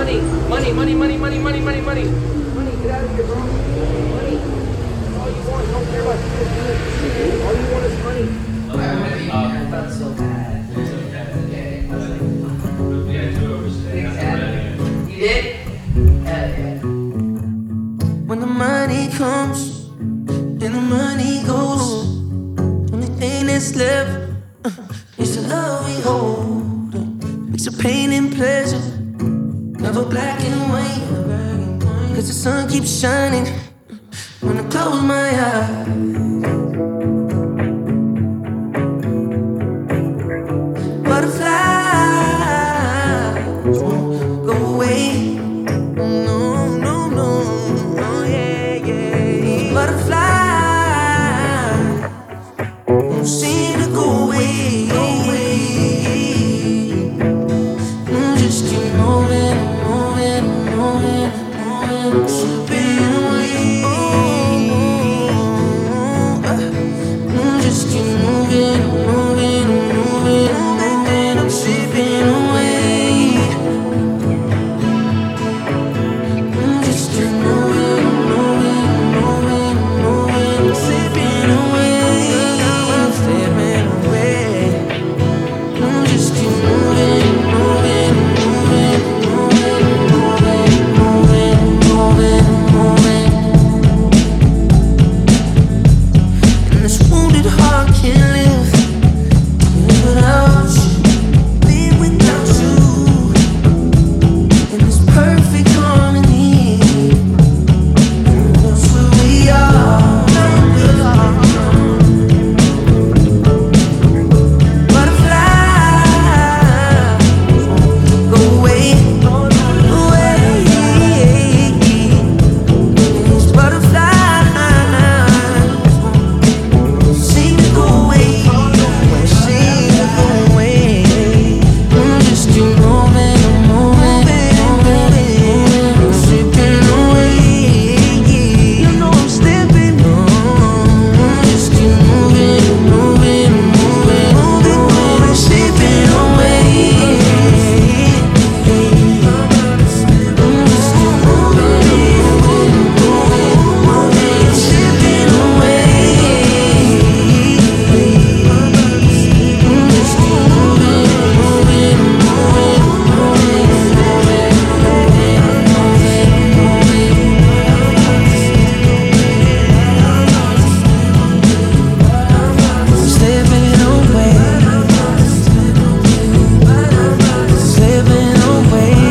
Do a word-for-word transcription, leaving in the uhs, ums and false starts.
money, money, money, money, money, money, money, money. Money, get out of here, bro. Money. That's all you want. Don't care about you. All you want is money. I felt so bad. Okay, I was like, We had two overs today. exactly. You did? Hell yeah. When the money comes and the money goes, only thing that's left uh, is the love we hold. It's a pain and pleasure, never black and white. Cause the sun keeps shining when I close my eyes. Butterflies won't go away. No, no, no, oh yeah, yeah. Butterflies won't seem to go away. Mm, just keep moving, moving, moving, moving, slipping away. Mm, just keep moving, moving, moving, moving, I'm slipping away. Mm, just keep moving, moving, moving, moving, slipping away. I'm slipping away. Mm, just keep moving, moving, moving, moving, moving, moving, moving, moving. And this wounded heart can't live without you, live without you. In this perfect harmony, that's where we are. Butterflies go away, away. These butterflies seem to go away, seem to go away. Mm, just keep moving, moving, moving, slipping away. You know I'm slipping. Mm, just keep moving, moving, moving, moving, slipping away. Mm, just keep moving, moving, moving, moving, slipping away. Mm, just keep moving, moving, slipping away, slipping away.